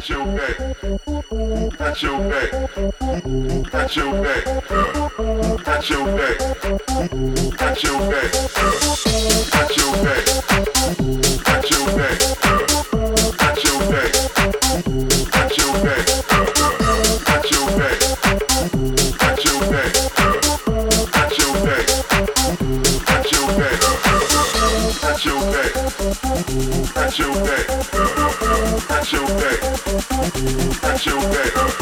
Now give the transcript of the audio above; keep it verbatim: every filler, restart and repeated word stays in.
your back? Who got your back? Who got your back? Who got your back? Who got your back? Who got your back? Who got your back? Who got your back? Who got your back? Who got your back? Who got your back? Who got your back? Who got your back? Who got your back? Who got your back? Who got your back? Who got your back?